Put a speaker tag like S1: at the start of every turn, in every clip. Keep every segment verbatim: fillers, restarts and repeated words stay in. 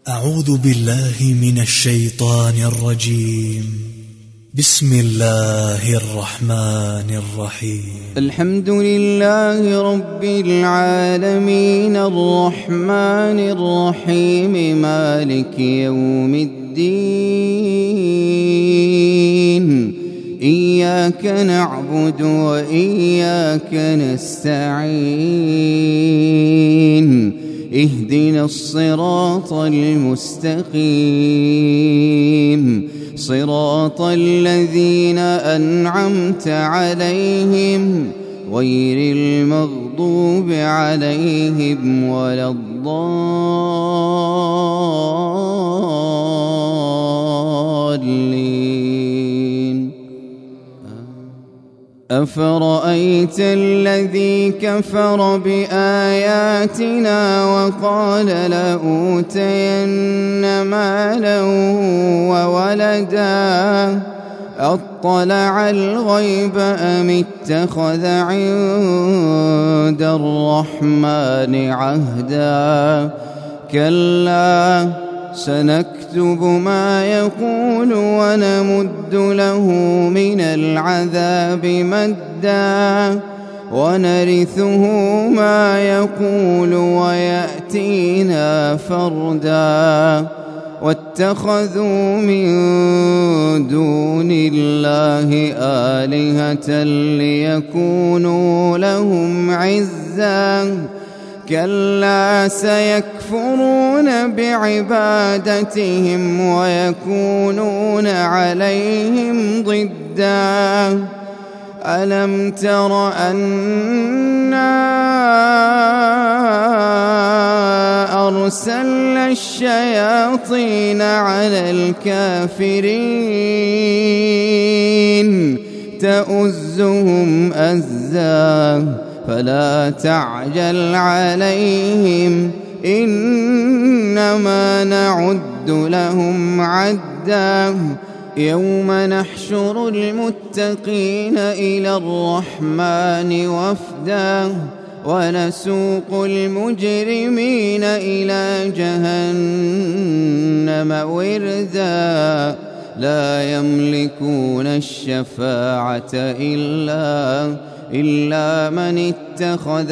S1: أعوذ بالله من الشيطان الرجيم. بسم الله الرحمن الرحيم.
S2: الحمد لله رب العالمين الرحمن الرحيم مالك يوم الدين. إياك نعبد وإياك نستعين. اهدنا الصراط المستقيم صراط الذين أنعمت عليهم غير المغضوب عليهم ولا الضالين. أفرأيت الذي كفر بآياتنا وقال لأوتين مالا وولدا أطلع الغيب أم اتخذ عند الرحمن عهدا. كلا سنكتب ما يقول ونمد له من العذاب مدا ونرثه ما يقول ويأتينا فردا. واتخذوا من دون الله آلهة ليكونوا لهم عزا. كلا سيكفرون بعبادتهم ويكونون عليهم ضدا. ألم تر أنا أرسلنا الشياطين على الكافرين تؤزهم أزا. فلا تعجل عليهم إنما نعد لهم عدا. يوم نحشر المتقين إلى الرحمن وفدا ونسوق المجرمين إلى جهنم وردا. لا يملكون الشفاعة إلا إلا من اتخذ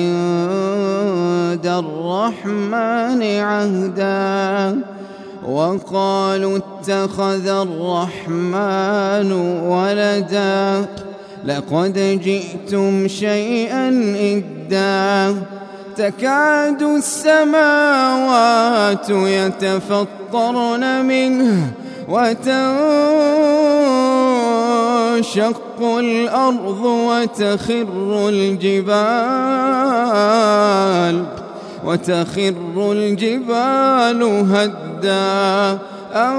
S2: عند الرحمن عهدا. وقالوا اتخذ الرحمن ولدا لقد جئتم شيئا إدا. تكاد السماوات يتفطرن منه وتنشق الأرض وتخر الجبال وتخر الجبال هدا أن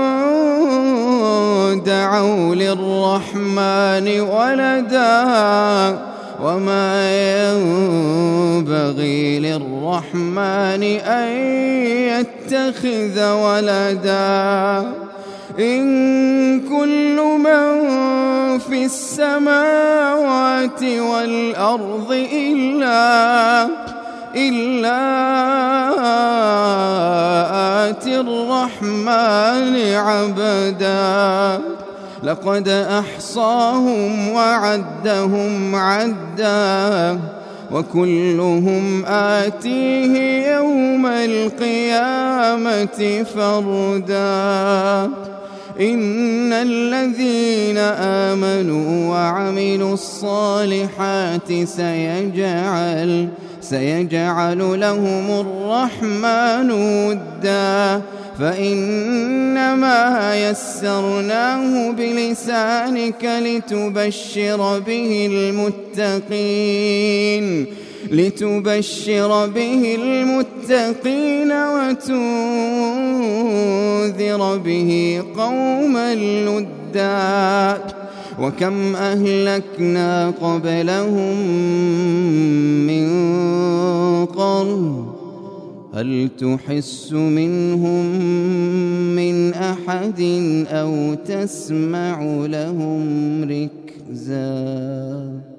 S2: دعوا للرحمن ولدا. وما ينبغي للرحمن أن يتخذ ولدا. إن كل من في السماوات والأرض إلا إلا آتي الرحمن عبدا. لقد أحصاهم وعدهم عدا وكلهم آتيه يوم القيامة فردا. إن الذين آمنوا وعملوا الصالحات سيجعل سيجعل لهم الرحمن ودا. فإنما يسرناه بلسانك لتبشر به المتقين لتبشر به المتقين وتنذر به قوما لدا. وكم أهلكنا قبلهم من قرن هل تحس منهم من أحد أو تسمع لهم ركزا.